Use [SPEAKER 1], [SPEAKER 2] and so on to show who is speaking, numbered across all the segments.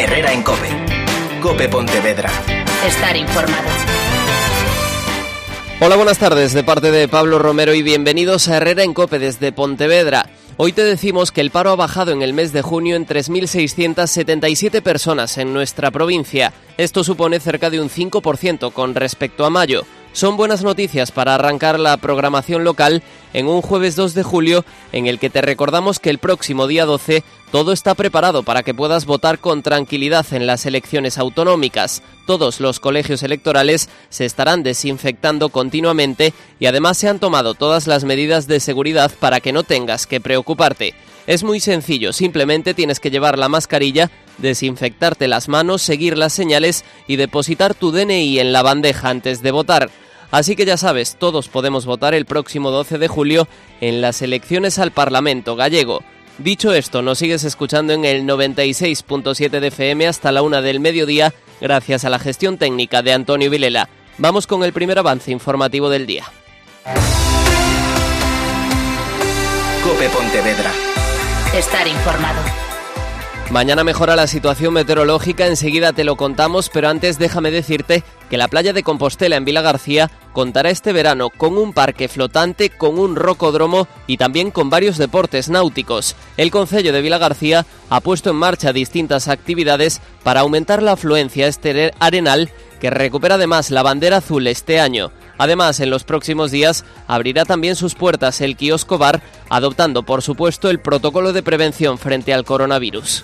[SPEAKER 1] Herrera en COPE. COPE Pontevedra.
[SPEAKER 2] Estar informado.
[SPEAKER 3] Hola, buenas tardes, de parte de Pablo Romero y bienvenidos a Herrera en COPE desde Pontevedra. Hoy te decimos que el paro ha bajado en el mes de junio en 3.677 personas en nuestra provincia. Esto supone cerca de un 5% con respecto a mayo. Son buenas noticias para arrancar la programación local en un jueves 2 de julio en el que te recordamos que el próximo día 12 todo está preparado para que puedas votar con tranquilidad en las elecciones autonómicas. Todos los colegios electorales se estarán desinfectando continuamente y además se han tomado todas las medidas de seguridad para que no tengas que preocuparte. Es muy sencillo, simplemente tienes que llevar la mascarilla, desinfectarte las manos, seguir las señales y depositar tu DNI en la bandeja antes de votar. Así que ya sabes, todos podemos votar el próximo 12 de julio en las elecciones al Parlamento gallego. Dicho esto, nos sigues escuchando en el 96.7 de FM hasta la 1 del mediodía, gracias a la gestión técnica de Antonio Vilela. Vamos con el primer avance informativo del día.
[SPEAKER 1] COPE Pontevedra.
[SPEAKER 2] Estar informado.
[SPEAKER 3] Mañana mejora la situación meteorológica, enseguida te lo contamos, pero antes déjame decirte que la playa de Compostela en Vilagarcía contará este verano con un parque flotante, con un rocódromo y también con varios deportes náuticos. El concello de Vilagarcía ha puesto en marcha distintas actividades para aumentar la afluencia a este arenal, que recupera además la bandera azul este año. Además, en los próximos días abrirá también sus puertas el kiosco bar, adoptando por supuesto el protocolo de prevención frente al coronavirus.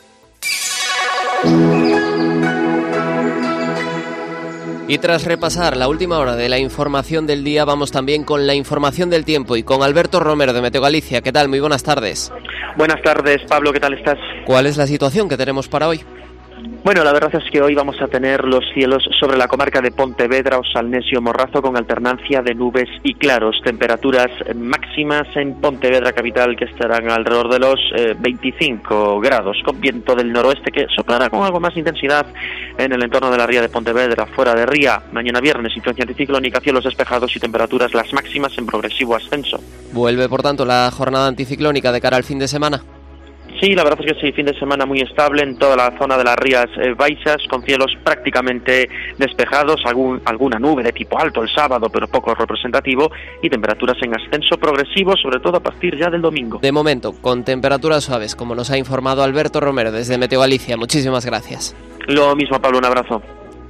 [SPEAKER 3] Y tras repasar la última hora de la información del día, vamos también con la información del tiempo y con Alberto Romero de Meteo Galicia. ¿Qué tal? Muy buenas tardes.
[SPEAKER 4] Buenas tardes, Pablo, ¿qué tal estás?
[SPEAKER 3] ¿Cuál es la situación que tenemos para hoy?
[SPEAKER 4] Bueno, la verdad es que hoy vamos a tener los cielos sobre la comarca de Pontevedra, Osalnesio, Morrazo, con alternancia de nubes y claros. Temperaturas máximas en Pontevedra capital que estarán alrededor de los 25 grados, con viento del noroeste que soplará con algo más intensidad en el entorno de la ría de Pontevedra. Fuera de ría, mañana viernes, influencia anticiclónica, cielos despejados y temperaturas las máximas en progresivo ascenso.
[SPEAKER 3] ¿Vuelve, por tanto, la jornada anticiclónica de cara al fin de semana?
[SPEAKER 4] Sí, la verdad es que sí, fin de semana muy estable en toda la zona de las Rías Baixas, con cielos prácticamente despejados, alguna nube de tipo alto el sábado, pero poco representativo, y temperaturas en ascenso progresivo, sobre todo a partir ya del domingo.
[SPEAKER 3] De momento, con temperaturas suaves, como nos ha informado Alberto Romero desde Meteo Galicia. Muchísimas gracias.
[SPEAKER 4] Lo mismo, Pablo, un abrazo.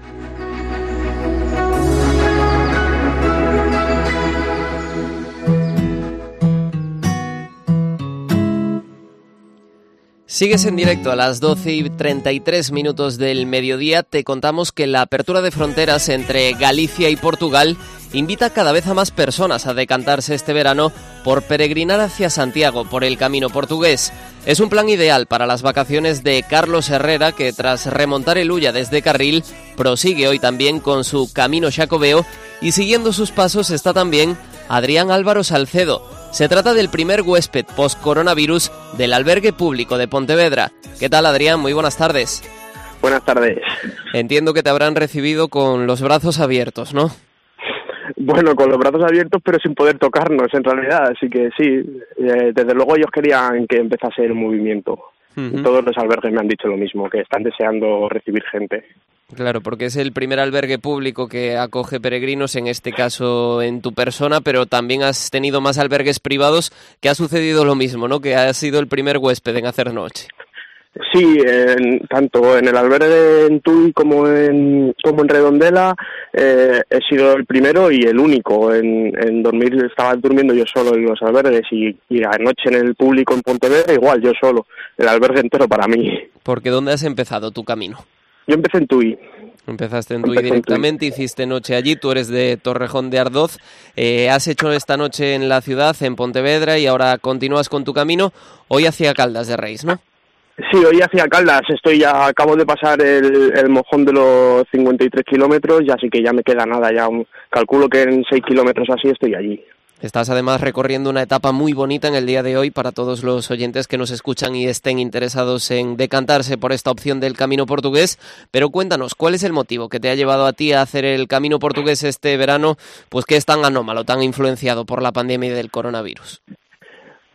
[SPEAKER 3] Sigues en directo a las 12:33 del mediodía. Te contamos que la apertura de fronteras entre Galicia y Portugal invita cada vez a más personas a decantarse este verano por peregrinar hacia Santiago por el camino portugués. Es un plan ideal para las vacaciones de Carlos Herrera, que tras remontar el Ulla desde Carril, prosigue hoy también con su camino xacobeo, y siguiendo sus pasos está también Adrián Álvaro Salcedo. Se trata del primer huésped post-coronavirus del albergue público de Pontevedra. ¿Qué tal, Adrián? Muy buenas tardes.
[SPEAKER 5] Buenas tardes.
[SPEAKER 3] Entiendo que te habrán recibido con los brazos abiertos, ¿no?
[SPEAKER 5] Bueno, con los brazos abiertos, pero sin poder tocarnos, en realidad. Así que sí, desde luego ellos querían que empezase el movimiento. Uh-huh. Todos los albergues me han dicho lo mismo, que están deseando recibir gente.
[SPEAKER 3] Claro, porque es el primer albergue público que acoge peregrinos, en este caso en tu persona, pero también has tenido más albergues privados que ha sucedido lo mismo, ¿no? Que has sido el primer huésped en hacer noche.
[SPEAKER 5] Sí, tanto en el albergue en Tui como en Redondela he sido el primero y el único en dormir. Estaba durmiendo yo solo en los albergues y anoche en el público en Pontevedra igual, yo solo, el albergue entero para mí.
[SPEAKER 3] Porque ¿dónde has empezado tu camino?
[SPEAKER 5] Yo empecé en Tui.
[SPEAKER 3] Empezaste en Tui directamente, hiciste noche allí, tú eres de Torrejón de Ardoz, has hecho esta noche en la ciudad, en Pontevedra, y ahora continúas con tu camino, hoy hacia Caldas de Reis, ¿no?
[SPEAKER 5] Sí, hoy hacia Caldas, acabo de pasar el mojón de los 53 kilómetros, y así que ya me queda nada, calculo que en 6 kilómetros así estoy allí.
[SPEAKER 3] Estás además recorriendo una etapa muy bonita en el día de hoy para todos los oyentes que nos escuchan y estén interesados en decantarse por esta opción del camino portugués, pero cuéntanos, ¿cuál es el motivo que te ha llevado a ti a hacer el camino portugués este verano, pues que es tan anómalo, tan influenciado por la pandemia del coronavirus?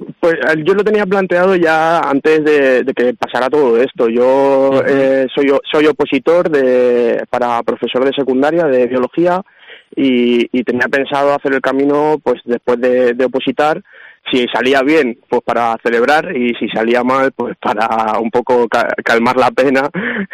[SPEAKER 5] Pues yo lo tenía planteado ya antes de que pasara todo esto. Yo soy opositor para profesor de secundaria de biología y tenía pensado hacer el camino pues después de opositar. Si salía bien, pues para celebrar, y si salía mal, pues para un poco calmar la pena.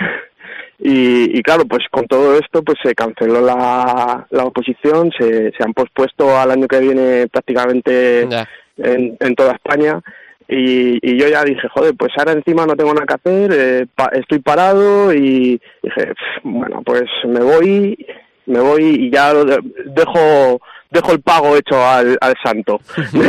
[SPEAKER 5] Y claro, pues con todo esto pues se canceló la oposición, se han pospuesto al año que viene prácticamente en toda España. Y yo ya dije, joder, pues ahora encima no tengo nada que hacer, estoy parado, y dije, bueno, pues me voy y ya dejo el pago hecho al santo.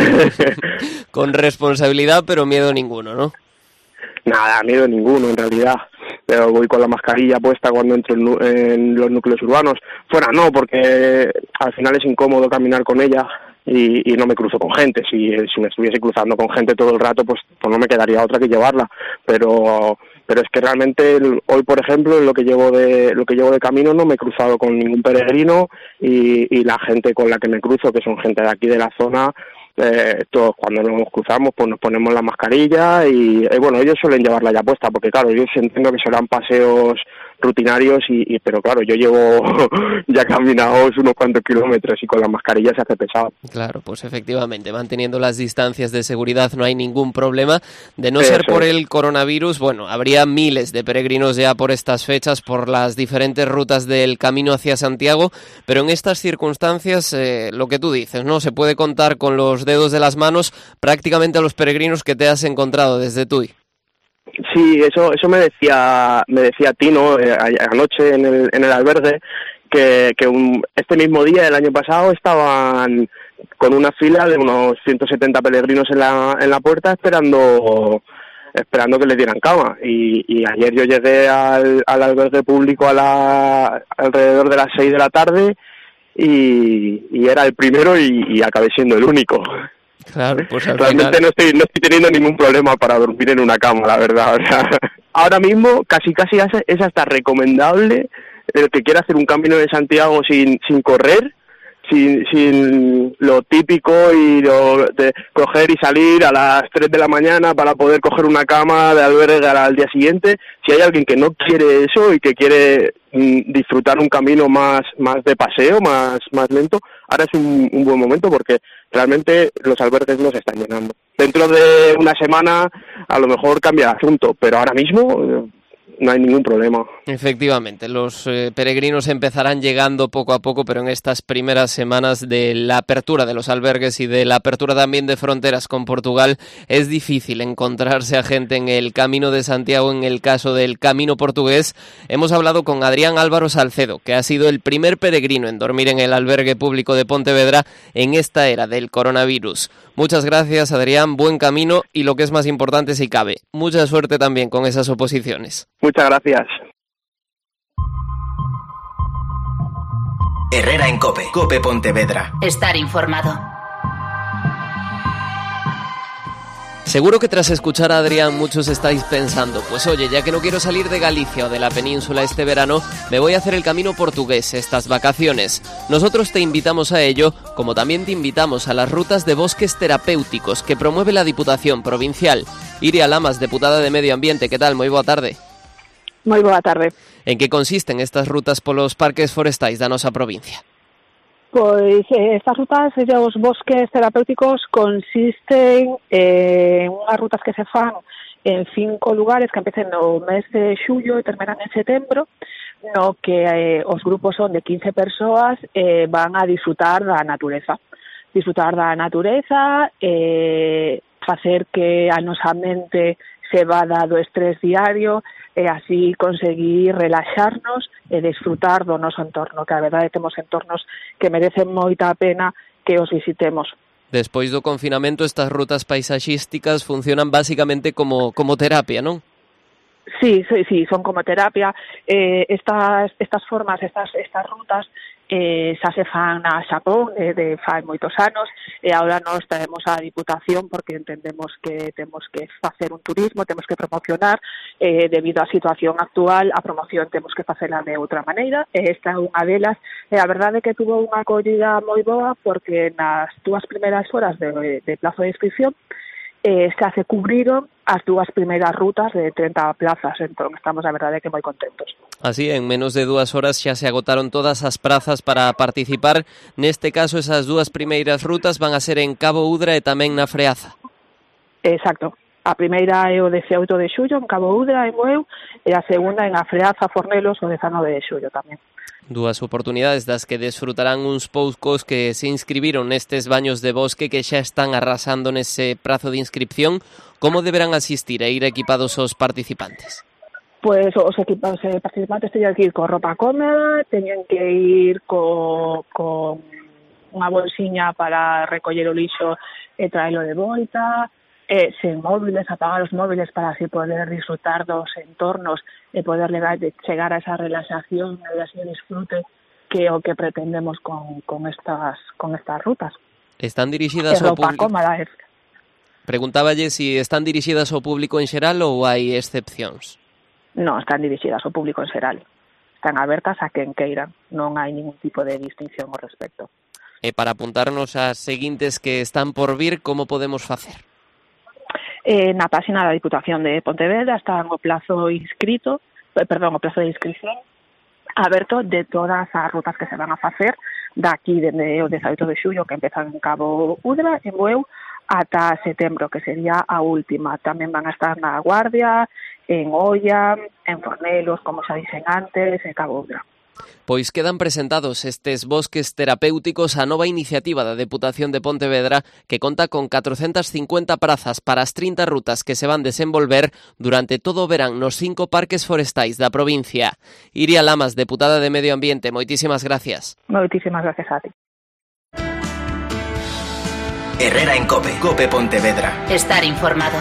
[SPEAKER 3] Con responsabilidad, pero miedo ninguno, ¿no?
[SPEAKER 5] Nada, miedo ninguno en realidad. Pero voy con la mascarilla puesta cuando entro en los núcleos urbanos. Fuera no, porque al final es incómodo caminar con ella y no me cruzo con gente. Si me estuviese cruzando con gente todo el rato, pues no me quedaría otra que llevarla. Pero es que realmente hoy, por ejemplo, en lo que llevo de camino no me he cruzado con ningún peregrino, y la gente con la que me cruzo, que son gente de aquí de la zona, todos cuando nos cruzamos pues nos ponemos la mascarilla y bueno, ellos suelen llevarla ya puesta porque claro, yo entiendo que serán paseos rutinarios pero claro, yo llevo ya caminados unos cuantos kilómetros y con la mascarilla se hace pesado.
[SPEAKER 3] Claro, pues efectivamente, manteniendo las distancias de seguridad no hay ningún problema. De no ser por el coronavirus, bueno, habría miles de peregrinos ya por estas fechas, por las diferentes rutas del camino hacia Santiago, pero en estas circunstancias, lo que tú dices, ¿no? Se puede contar con los dedos de las manos prácticamente a los peregrinos que te has encontrado desde Tui.
[SPEAKER 5] Sí, eso me decía Tino anoche en el albergue, que este mismo día del año pasado estaban con una fila de unos 170 peregrinos en la puerta esperando que les dieran cama, y ayer yo llegué al albergue público alrededor de las 6 de la tarde y era el primero y acabé siendo el único.
[SPEAKER 3] Claro, pues
[SPEAKER 5] realmente no estoy teniendo ningún problema para dormir en una cama, la verdad. O sea, ahora mismo casi es hasta recomendable el que quiera hacer un camino de Santiago sin correr, sin lo típico y lo de coger y salir a las 3 de la mañana para poder coger una cama de albergue al día siguiente. Si hay alguien que no quiere eso y que quiere disfrutar un camino más de paseo, más lento, ahora es un buen momento porque realmente los albergues no se están llenando. Dentro de una semana a lo mejor cambia el asunto, pero ahora mismo no hay ningún problema.
[SPEAKER 3] Efectivamente, los peregrinos empezarán llegando poco a poco, pero en estas primeras semanas de la apertura de los albergues y de la apertura también de fronteras con Portugal, es difícil encontrarse a gente en el Camino de Santiago. En el caso del Camino portugués, hemos hablado con Adrián Álvaro Salcedo, que ha sido el primer peregrino en dormir en el albergue público de Pontevedra en esta era del coronavirus. Muchas gracias, Adrián, buen camino y, lo que es más importante si cabe, mucha suerte también con esas oposiciones.
[SPEAKER 5] Muchas gracias.
[SPEAKER 1] Herrera en COPE. COPE Pontevedra.
[SPEAKER 2] Estar informado.
[SPEAKER 3] Seguro que tras escuchar a Adrián muchos estáis pensando, pues oye, ya que no quiero salir de Galicia o de la península este verano, me voy a hacer el camino portugués estas vacaciones. Nosotros te invitamos a ello, como también te invitamos a las rutas de bosques terapéuticos que promueve la Diputación Provincial. Iria Lamas, deputada de Medio Ambiente, ¿qué tal? Moi boa tarde.
[SPEAKER 6] Moi boa tarde.
[SPEAKER 3] En que consisten estas rutas polos parques forestais da nosa provincia?
[SPEAKER 6] Pois estas rutas e os bosques terapéuticos consisten en unhas rutas que se fan en 5 lugares que empecen no mes de xullo e terminan en setembro, no que os grupos son de 15 persoas e van a disfrutar da natureza. Facer que a nosa mente se vada do estrés diario e así conseguir relaxarnos e disfrutar do noso entorno, que a verdade temos entornos que merecen moita a pena que os visitemos.
[SPEAKER 3] Despois do confinamento, estas rutas paisaxísticas funcionan basicamente como terapia, non?
[SPEAKER 6] Sí, son como terapia. Estas formas, estas rutas xa se fan a Xapón de fai moitos anos e agora nos traemos a Diputación porque entendemos que temos que facer un turismo, temos que promocionar debido á situación actual, a promoción temos que facela de outra maneira e esta é unha delas e a verdade é que tuvo unha acollida moi boa porque nas 2 primeiras horas de plazo de inscripción xa se cubriron as dúas primeiras rutas de 30 plazas, entón estamos a verdade que moi contentos.
[SPEAKER 3] Así, en menos de 2 horas xa se agotaron todas as prazas para participar. Neste caso, esas dúas primeiras rutas van a ser en Cabo Udra e tamén na Freaza.
[SPEAKER 6] Exacto. A primeira é o 18 de xullo en Cabo Udra, en Bueu, e a segunda en a Freaza, Fornelos, o 19 de xullo tamén.
[SPEAKER 3] Dúas oportunidades das que desfrutarán uns poucos que se inscribiron nestes baños de bosque que xa están arrasando nese prazo de inscripción. Como deberán asistir e ir equipados os participantes?
[SPEAKER 6] Pois os participantes teñen que ir con roupa cómoda, teñen que ir con unha bolsiña para recoller o lixo e traelo de volta, sen móviles, apagar os móviles para así poder disfrutar dos entornos e poder chegar a esa relaxación e a ese disfrute que é o que pretendemos con estas rutas.
[SPEAKER 3] Están dirixidas ao público?
[SPEAKER 6] Cómoda.
[SPEAKER 3] Preguntáballe si están dirixidas ao público en xeral ou hai excepcións.
[SPEAKER 6] Non, están dirixidas ao público en xeral. Están abertas a quen queiran. Non hai ningún tipo de distinción ao respecto.
[SPEAKER 3] E para apuntarnos ás seguintes que están por vir, como podemos facer?
[SPEAKER 6] Na página da Diputación de Pontevedra está o plazo de inscripción aberto de todas as rutas que se van a facer daqui dende o 18 de xullo, que empezan en Cabo Udra, en Bueu, ata setembro, que sería a última. Tamén van a estar na Guardia, en Oia, en Fornelos, como xa dixen antes, en Cabo Udra.
[SPEAKER 3] Pois quedan presentados estes bosques terapéuticos a nova iniciativa da Deputación de Pontevedra que conta con 450 prazas para as 30 rutas que se van desenvolver durante todo o verán nos 5 parques forestais da provincia. Iria Lamas, deputada de Medio Ambiente, moitísimas gracias.
[SPEAKER 6] Moitísimas gracias a ti.
[SPEAKER 1] Herrera en COPE. COPE Pontevedra.
[SPEAKER 2] Estar informado.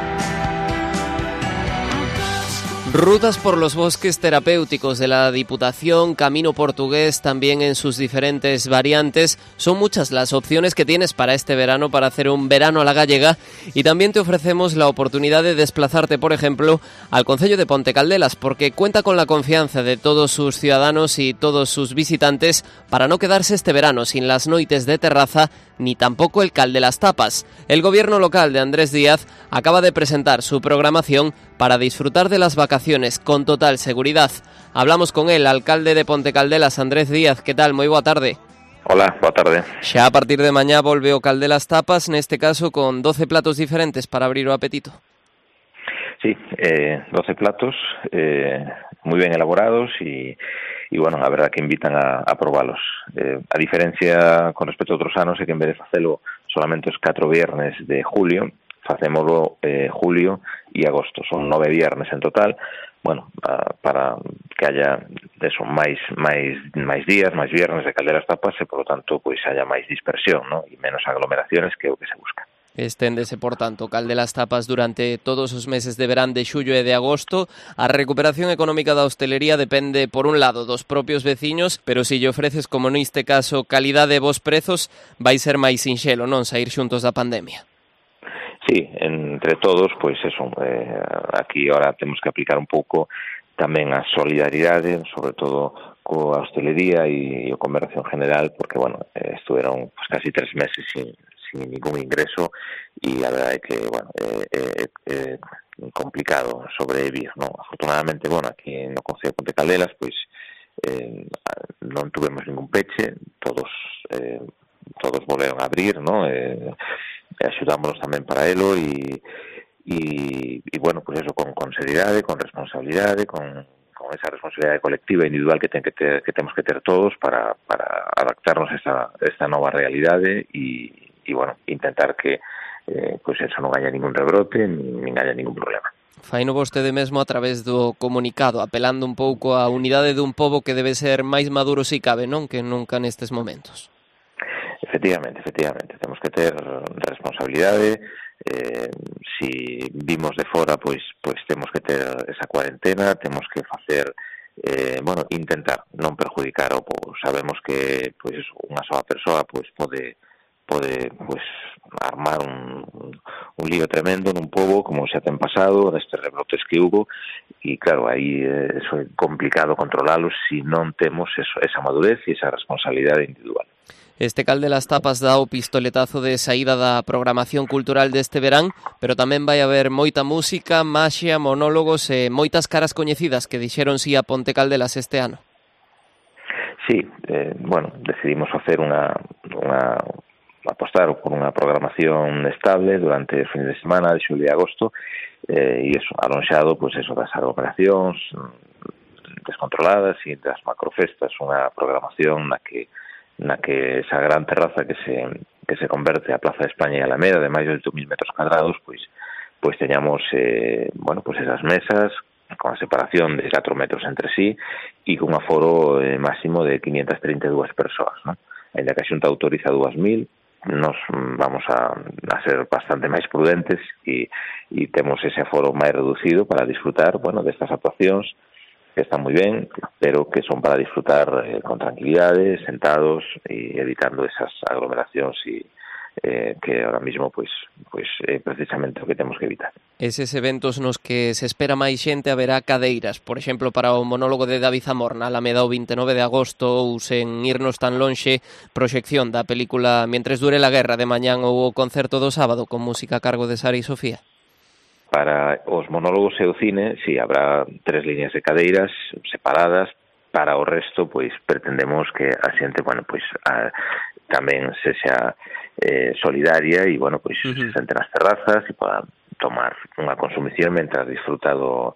[SPEAKER 3] Rutas por los bosques terapéuticos de la Diputación, Camino Portugués, también en sus diferentes variantes. Son muchas las opciones que tienes para este verano, para hacer un verano a la gallega. Y también te ofrecemos la oportunidad de desplazarte, por ejemplo, al concello de Ponte Caldelas, porque cuenta con la confianza de todos sus ciudadanos y todos sus visitantes para no quedarse este verano sin las noites de terraza ni tampoco el cal de las tapas. El gobierno local de Andrés Díaz acaba de presentar su programación para disfrutar de las vacaciones con total seguridad. Hablamos con el alcalde de Ponte Caldelas, Andrés Díaz. ¿Qué tal? Moi boa tarde.
[SPEAKER 7] Hola, boa tarde.
[SPEAKER 3] Xa a partir de mañá volve o cal de las tapas, neste caso con 12 platos diferentes para abrir o apetito.
[SPEAKER 7] Sí, 12 platos muy bien elaborados y bueno, a verdad que invitan a probalos. A diferencia con respecto a outros anos, é que en vez de facelo solamente os 4 viernes de julio, facémolo julio e agosto. Son 9 viernes en total, bueno, para que haya eso, máis días, máis viernes de calderas tapas e, por lo tanto, pois haya máis dispersión, ¿no? E menos aglomeraciones, que é o que se busca.
[SPEAKER 3] Esténdese, por tanto, cal de las tapas durante todos os meses de verán de xullo e de agosto. A recuperación económica da hostelería depende, por un lado, dos propios veciños, pero se lle ofreces, como neste caso, calidade e bons prezos, vai ser máis sinxelo, non, saír xuntos da pandemia.
[SPEAKER 7] Sí, entre todos, pois eso, aquí ahora temos que aplicar un pouco tamén a solidaridade, sobre todo coa hostelería e o comercio en general, porque, bueno, estuveron pues, casi 3 meses sin ningún ingreso y la verdad es que, bueno, complicado sobrevivir, ¿no? Afortunadamente, bueno, aquí no Concello de Ponte Caldelas, pois non tuvemos ningún peche, todos volveron a abrir, ¿no? Axudámonos tamén para elo e bueno, pues eso, con seriedade, con responsabilidade, con esa responsabilidade colectiva e individual que temos que ter todos para adaptarnos a esta nova realidade e bueno, intentar que pues eso non haya ningún rebrote nin haya ningún problema.
[SPEAKER 3] Faino vostede mesmo a través do comunicado, apelando un pouco á unidade dun pobo que debe ser máis maduro si cabe, non? Que nunca nestes momentos.
[SPEAKER 7] Efectivamente, temos que ter responsabilidade. Si vimos de fora, pois temos que ter esa cuarentena, temos que facer bueno, intentar non perjudicar ao pobo. Sabemos que pois unha soa persoa pois pode pues armar un lío tremendo nun pobo, como xa ten pasado destes rebrotes que hubo, e claro, aí eso é complicado controlarlo si non temos esa madurez e esa responsabilidade individual.
[SPEAKER 3] Este Caldelas Tapas dá o pistoletazo de saída da programación cultural deste verán, pero tamén vai haber moita música, maxia, monólogos e moitas caras coñecidas que dixeron si a Ponte Caldelas este ano.
[SPEAKER 7] Sí, decidimos facer apostar por unha programación estable durante o fin de semana de xulio e agosto, e eso, alonxado, pois eso, das aglomeracións descontroladas e das macrofestas, unha programación na que esa gran terraza que se converte a Plaza de España e Alameda de máis de 8.000 metros cuadrados, pois teñamos esas mesas con a separación de 4 metros entre sí e con un aforo máximo de 532 persoas, ¿no? Ainda que a Xunta autoriza 2.000, nos vamos a ser bastante máis prudentes e temos ese aforo máis reducido para disfrutar, destas actuacións que están moi ben, pero que son para disfrutar con tranquilidade, sentados e evitando esas aglomeracións que ahora mismo é precisamente o que temos que evitar.
[SPEAKER 3] Eses eventos nos que se espera máis xente haberá cadeiras, por exemplo, para o monólogo de David Zamor na Alameda o 29 de agosto, ou sen irnos tan lonxe, proxección da película Mientres dure la guerra de mañán ou o concerto do sábado con música a cargo de Sara e Sofía.
[SPEAKER 7] Para os monólogos e o cine, si habrá 3 líneas de cadeiras separadas. Para o resto, pretendemos que a xente, tamén sexa solidaria e, se sente nas terrazas e podan tomar unha consumición mentras disfruta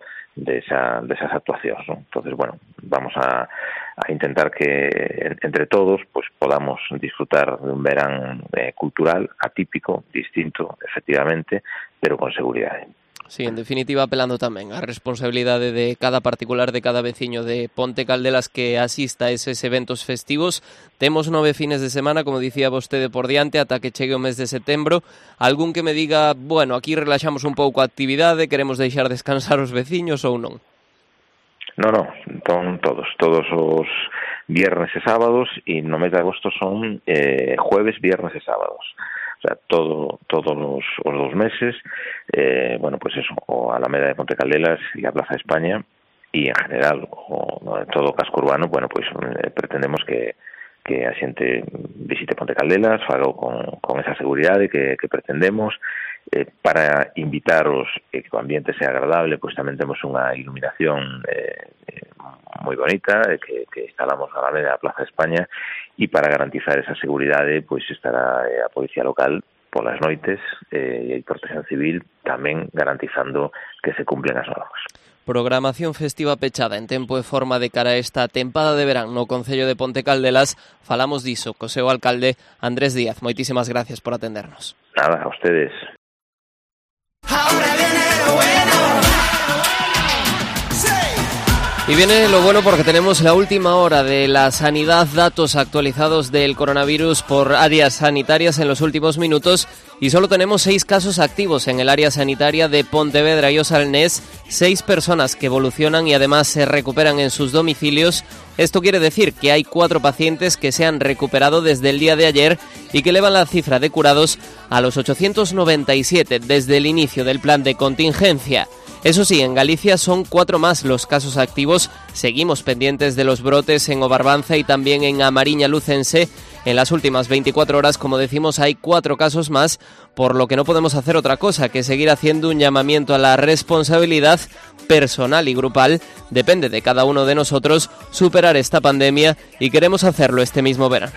[SPEAKER 7] desas actuacións, ¿no? Entonces, vamos a intentar que entre todos podamos disfrutar de un verán cultural atípico, distinto, efectivamente, pero con seguridade.
[SPEAKER 3] Sí, en definitiva, apelando tamén á responsabilidade de cada particular, de cada veciño de Ponte Caldelas que asista a eses eventos festivos. Temos 9 fines de semana, como dicía vostede, por diante, ata que chegue o mes de setembro. Algún que me diga, aquí relaxamos un pouco a actividade, queremos deixar descansar os veciños ou non?
[SPEAKER 7] Non, son todos os viernes e sábados, e no mes de agosto son jueves, viernes e sábados. O sea, todos os 2 meses, o Alameda de Ponte Caldelas e a Plaza de España, e en general todo o casco urbano, pretendemos que a xente visite Ponte Caldelas, faga con esa seguridade que pretendemos, para invitaros que o ambiente sea agradable, tamén temos unha iluminación moi bonita que instalamos na Alameda da Plaza de España, e para garantizar esa seguridade estará a Policía Local polas noites e a Protección Civil tamén garantizando que se cumplen as normas.
[SPEAKER 3] Programación festiva pechada en tempo e forma de cara a esta tempada de verán no Concello de Ponte Caldelas. Falamos diso co seu alcalde Andrés Díaz. Moitísimas gracias por atendernos.
[SPEAKER 7] Nada, a ustedes.
[SPEAKER 8] Ahora viene lo bueno.
[SPEAKER 3] Y viene lo bueno porque tenemos la última hora de la sanidad, datos actualizados del coronavirus por áreas sanitarias en los últimos minutos, y solo tenemos 6 casos activos en el área sanitaria de Pontevedra y Osalnés, 6 personas que evolucionan y además se recuperan en sus domicilios. Esto quiere decir que hay 4 pacientes que se han recuperado desde el día de ayer y que elevan la cifra de curados a los 897 desde el inicio del plan de contingencia. Eso sí, en Galicia son 4 más los casos activos. Seguimos pendientes de los brotes en Obarbanza y también en Amariña Lucense. En las últimas 24 horas, como decimos, hay 4 casos más, por lo que no podemos hacer otra cosa que seguir haciendo un llamamiento a la responsabilidad personal y grupal. Depende de cada uno de nosotros superar esta pandemia, y queremos hacerlo este mismo verano.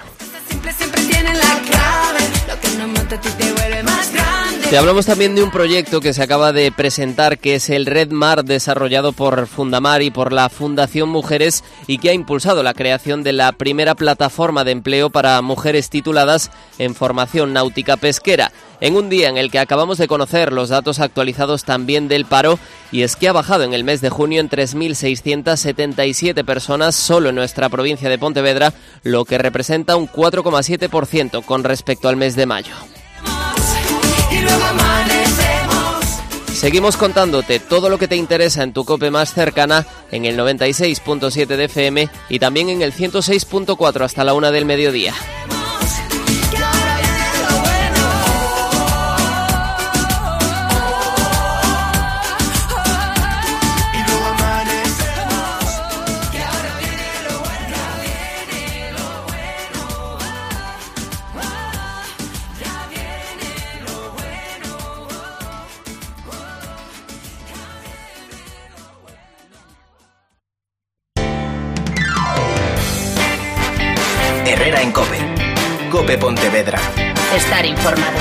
[SPEAKER 3] Te hablamos también de un proyecto que se acaba de presentar, que es el Red Mar, desarrollado por Fundamar y por la Fundación Mujeres, y que ha impulsado la creación de la primera plataforma de empleo para mujeres tituladas en formación náutica pesquera, en un día en el que acabamos de conocer los datos actualizados también del paro, y es que ha bajado en el mes de junio en 3.677 personas solo en nuestra provincia de Pontevedra, lo que representa un 4,7% con respecto al mes de mayo. Seguimos contándote todo lo que te interesa en tu COPE más cercana, en el 96.7 de FM y también en el 106.4 hasta la 1 del mediodía.
[SPEAKER 1] Herrera en COPE. COPE Pontevedra.
[SPEAKER 2] Estar informado.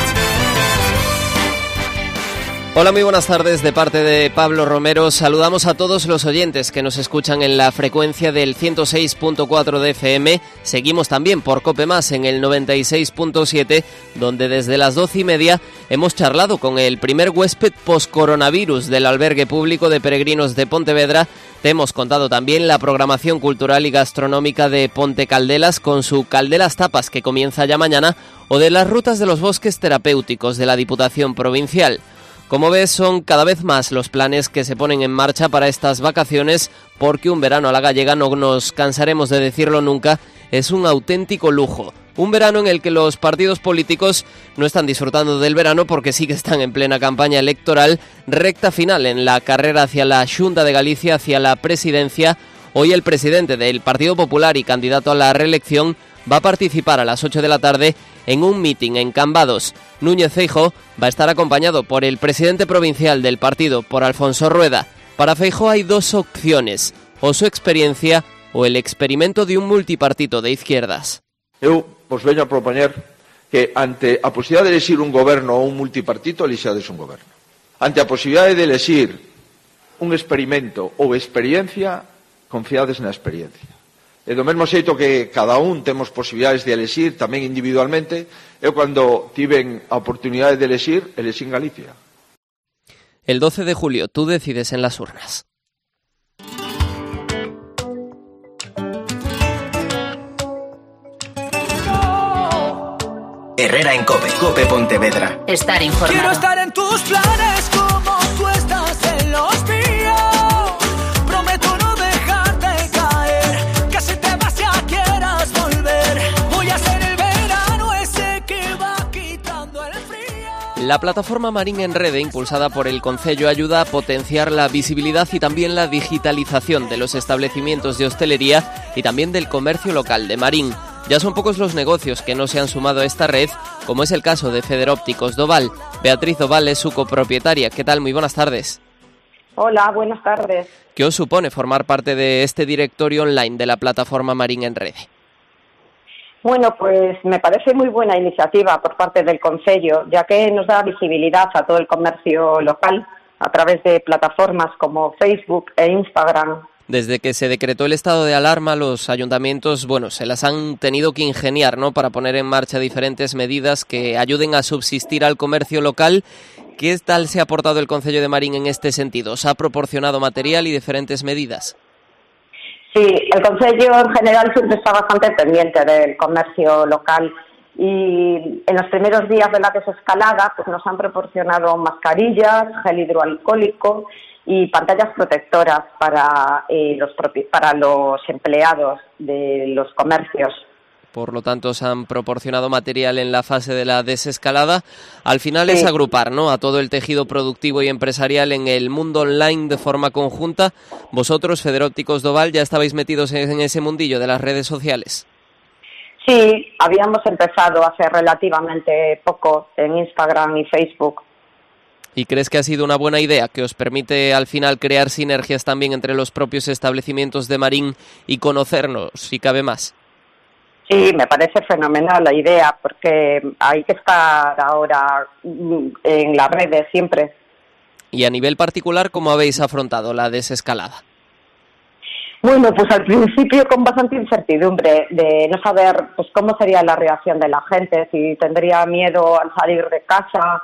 [SPEAKER 3] Hola, muy buenas tardes. De parte de Pablo Romero, saludamos a todos los oyentes que nos escuchan en la frecuencia del 106.4 de FM. Seguimos también por COPE Más en el 96.7, donde desde las 12:30 hemos charlado con el primer huésped post-coronavirus del albergue público de peregrinos de Pontevedra. Te hemos contado también la programación cultural y gastronómica de Ponte Caldelas con su Caldelas Tapas, que comienza ya mañana, o de las rutas de los bosques terapéuticos de la Diputación Provincial. Como ves, son cada vez más los planes que se ponen en marcha para estas vacaciones, porque un verano a la gallega, no nos cansaremos de decirlo nunca, es un auténtico lujo. Un verano en el que los partidos políticos no están disfrutando del verano porque sí que están en plena campaña electoral, recta final en la carrera hacia la Xunta de Galicia, hacia la presidencia. Hoy el presidente del Partido Popular y candidato a la reelección va a participar a las 8 de la tarde en un mitin en Cambados. Núñez Feijóo va a estar acompañado por el presidente provincial del partido, por Alfonso Rueda. Para Feijóo hay dos opciones, o su experiencia o el experimento de un multipartito de izquierdas.
[SPEAKER 9] Eu vos veño a propoñer que ante a posibilidade de elexir un goberno ou un multipartito, elixades un goberno. Ante a posibilidade de elexir un experimento ou experiencia, confiades na experiencia. E do mesmo xeito que cada un temos posibilidades de elexir, tamén individualmente, eu cando tiven a oportunidade de elexín Galicia.
[SPEAKER 3] El 12 de julio tú decides en las urnas.
[SPEAKER 1] Herrera en COPE. COPE Pontevedra.
[SPEAKER 2] Estar informado.
[SPEAKER 8] Quiero estar en tus planes como tú estás en los míos. Prometo no dejarte caer, que si te vas ya quieras volver. Voy a ser el verano ese que va quitando el frío.
[SPEAKER 3] La plataforma Marín en Rede, impulsada por el Concello, ayuda a potenciar la visibilidad y también la digitalización de los establecimientos de hostelería y también del comercio local de Marín. Ya son pocos los negocios que no se han sumado a esta red, como es el caso de Federópticos Doval. Beatriz Doval es su copropietaria. ¿Qué tal? Muy buenas tardes.
[SPEAKER 10] Hola, buenas tardes.
[SPEAKER 3] ¿Qué os supone formar parte de este directorio online de la plataforma Marín en Rede?
[SPEAKER 10] Bueno, pues me parece muy buena iniciativa por parte del Concello, ya que nos da visibilidad a todo el comercio local a través de plataformas como Facebook e Instagram.
[SPEAKER 3] Desde que se decretó el estado de alarma, los ayuntamientos, se las han tenido que ingeniar, ¿no?, para poner en marcha diferentes medidas que ayuden a subsistir al comercio local. ¿Qué tal se ha aportado el Concello de Marín en este sentido? ¿Os ha proporcionado material y diferentes medidas?
[SPEAKER 10] Sí, el Concello en general siempre está bastante pendiente del comercio local y en los primeros días de la desescalada pues nos han proporcionado mascarillas, gel hidroalcohólico y pantallas protectoras para los empleados de los comercios.
[SPEAKER 3] Por lo tanto, os han proporcionado material en la fase de la desescalada. Al final es agrupar, ¿no?, a todo el tejido productivo y empresarial en el mundo online de forma conjunta. Vosotros, Federópticos Doval, ya estabais metidos en ese mundillo de las redes sociales.
[SPEAKER 10] Sí, habíamos empezado hace relativamente poco en Instagram y Facebook.
[SPEAKER 3] ¿Y crees que ha sido una buena idea, que os permite al final crear sinergias también entre los propios establecimientos de Marín y conocernos, si cabe más?
[SPEAKER 10] Sí, me parece fenomenal la idea, porque hay que estar ahora en las redes siempre.
[SPEAKER 3] Y a nivel particular, ¿cómo habéis afrontado la desescalada?
[SPEAKER 10] Bueno, pues al principio con bastante incertidumbre de no saber pues cómo sería la reacción de la gente, si tendría miedo al salir de casa,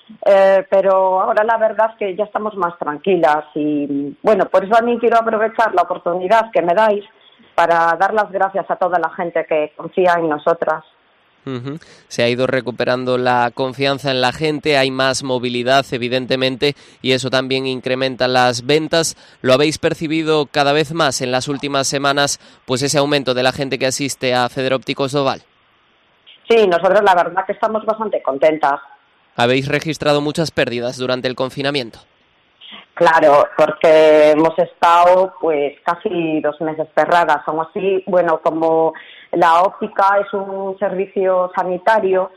[SPEAKER 10] pero ahora la verdad es que ya estamos más tranquilas y bueno, por eso también quiero aprovechar la oportunidad que me dais para dar las gracias a toda la gente que confía en nosotras.
[SPEAKER 3] Se ha ido recuperando la confianza en la gente, hay más movilidad evidentemente y eso también incrementa las ventas. ¿Lo habéis percibido cada vez más en las últimas semanas, pues ese aumento de la gente que asiste a Federópticos Doval?
[SPEAKER 10] Sí, nosotros la verdad que estamos bastante contentas.
[SPEAKER 3] ¿Habéis registrado muchas pérdidas durante el confinamiento?
[SPEAKER 10] Claro, porque hemos estado pues casi 2 meses cerradas. Aún así, bueno, como la óptica es un servicio sanitario,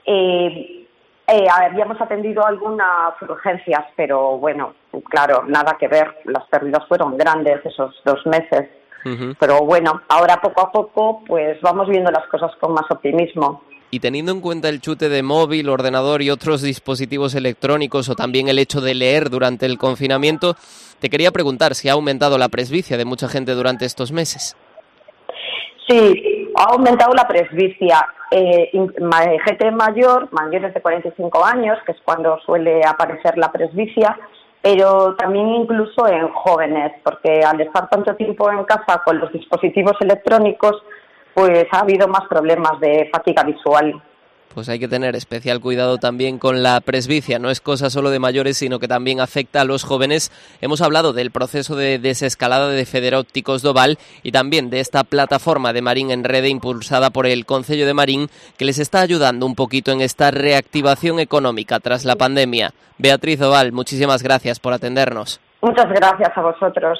[SPEAKER 10] habíamos atendido algunas urgencias, pero bueno, claro, nada que ver. Las pérdidas fueron grandes esos 2 meses. Pero bueno, ahora poco a poco pues vamos viendo las cosas con más optimismo.
[SPEAKER 3] Y teniendo en cuenta el chute de móvil, ordenador y otros dispositivos electrónicos, o también el hecho de leer durante el confinamiento, te quería preguntar si ha aumentado la presbicia de mucha gente durante estos meses.
[SPEAKER 10] Sí, ha aumentado la presbicia. Gente mayores de 45 años, que es cuando suele aparecer la presbicia, pero también incluso en jóvenes, porque al estar tanto tiempo en casa con los dispositivos electrónicos, pues ha habido más problemas de fatiga visual.
[SPEAKER 3] Pues hay que tener especial cuidado también con la presbicia. No es cosa solo de mayores, sino que también afecta a los jóvenes. Hemos hablado del proceso de desescalada de Federópticos Doval y también de esta plataforma de Marín en Rede impulsada por el Concello de Marín, que les está ayudando un poquito en esta reactivación económica tras la pandemia. Beatriz Doval, muchísimas gracias por atendernos.
[SPEAKER 10] Muchas gracias a vosotros.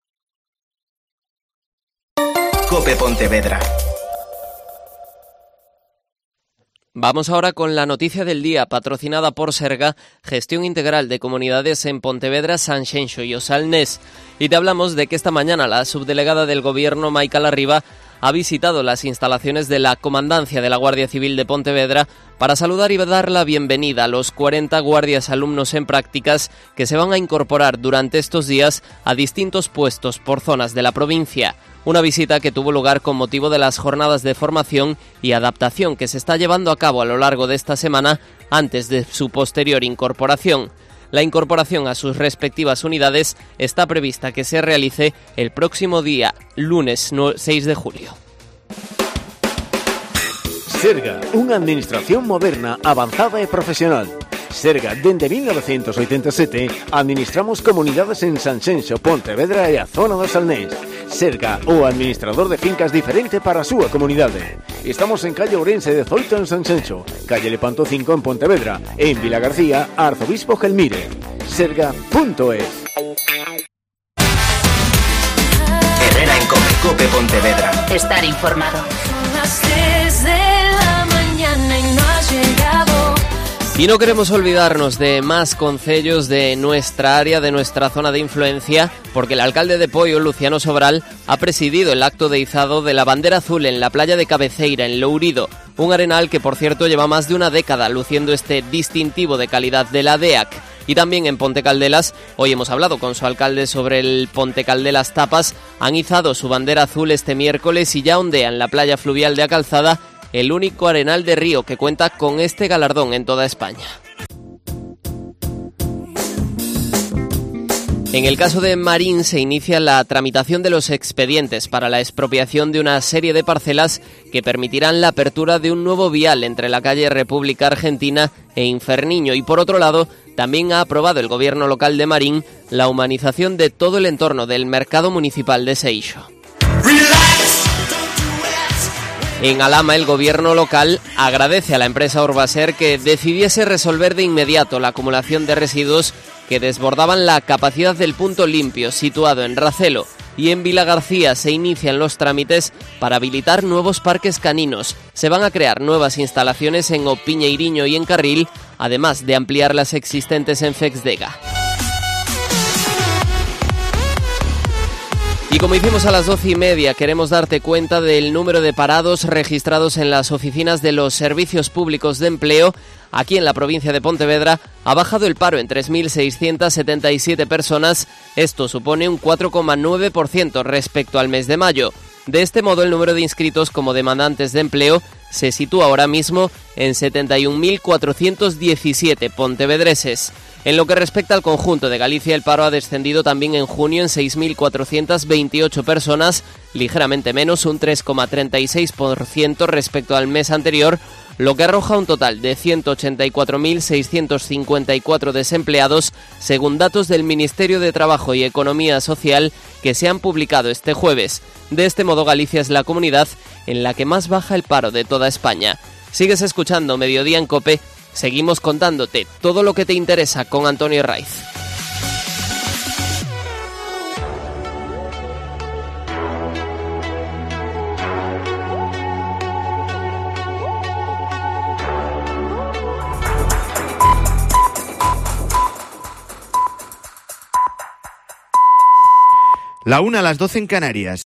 [SPEAKER 1] COPE Pontevedra.
[SPEAKER 3] Vamos ahora con la noticia del día, patrocinada por Serga, Gestión Integral de Comunidades en Pontevedra, Sanxenxo y Osalnés. Y te hablamos de que esta mañana la subdelegada del Gobierno, Maica Larriba, ha visitado las instalaciones de la Comandancia de la Guardia Civil de Pontevedra para saludar y dar la bienvenida a los 40 guardias alumnos en prácticas que se van a incorporar durante estos días a distintos puestos por zonas de la provincia. Una visita que tuvo lugar con motivo de las jornadas de formación y adaptación que se está llevando a cabo a lo largo de esta semana antes de su posterior incorporación. La incorporación a sus respectivas unidades está prevista que se realice el próximo día, lunes 6 de julio.
[SPEAKER 11] Serga, unha administración moderna, avanzada e profesional. Serga, dende 1987, administramos comunidades en Sanxenxo, Pontevedra e a zona do Salnés. Serga, o administrador de fincas diferente para a súa comunidade. Estamos en calle Ourense 18 en Sanxenxo, calle Lepanto 5 en Pontevedra e en Vilagarcía, Arzobispo Gelmire. Serga.es.
[SPEAKER 1] Herrera en COPE, COPE Pontevedra.
[SPEAKER 2] Estar informado.
[SPEAKER 3] Y no queremos olvidarnos de más concellos de nuestra área, de nuestra zona de influencia, porque el alcalde de Poio, Luciano Sobral, ha presidido el acto de izado de la bandera azul en la playa de Cabeceira, en Lourido, un arenal que, por cierto, lleva más de una década luciendo este distintivo de calidad de la DEAC. Y también en Ponte Caldelas, hoy hemos hablado con su alcalde sobre el Ponte Caldelas Tapas, han izado su bandera azul este miércoles y ya ondea en la playa fluvial de A Calzada, el único arenal de río que cuenta con este galardón en toda España. En el caso de Marín se inicia la tramitación de los expedientes para la expropiación de una serie de parcelas que permitirán la apertura de un nuevo vial entre la calle República Argentina e Inferniño. Y por otro lado, también ha aprobado el gobierno local de Marín la humanización de todo el entorno del mercado municipal de Seixo. En Alhama, el gobierno local agradece a la empresa Urbaser que decidiese resolver de inmediato la acumulación de residuos que desbordaban la capacidad del punto limpio situado en Racelo, y en Vilagarcía se inician los trámites para habilitar nuevos parques caninos. Se van a crear nuevas instalaciones en Opiñeiriño y en Carril, además de ampliar las existentes en Fexdega. Y como hicimos a las 12:30, queremos darte cuenta del número de parados registrados en las oficinas de los servicios públicos de empleo. Aquí en la provincia de Pontevedra ha bajado el paro en 3.677 personas. Esto supone un 4,9% respecto al mes de mayo. De este modo, el número de inscritos como demandantes de empleo se sitúa ahora mismo en 71.417 pontevedreses. En lo que respecta al conjunto de Galicia, el paro ha descendido también en junio en 6.428 personas, ligeramente menos, un 3,36% respecto al mes anterior, lo que arroja un total de 184.654 desempleados, según datos del Ministerio de Trabajo y Economía Social que se han publicado este jueves. De este modo, Galicia es la comunidad en la que más baja el paro de toda España. Sigues escuchando Mediodía en COPE. Seguimos contándote todo lo que te interesa con Antonio Raiz.
[SPEAKER 12] La 1 a las 12 en Canarias.